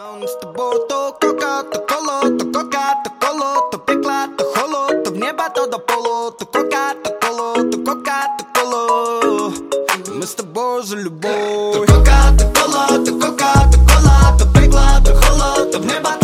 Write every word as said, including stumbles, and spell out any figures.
Z tobą to koka, to kolo, to koka, to kolo, to piekla, to holo, to w nieba, to do polo, to koka, to kolo, to koka, to kolo. My z tobą z любовь. To koka, to kolo, to koka, to kola, to piekla, to holo, to w nieba.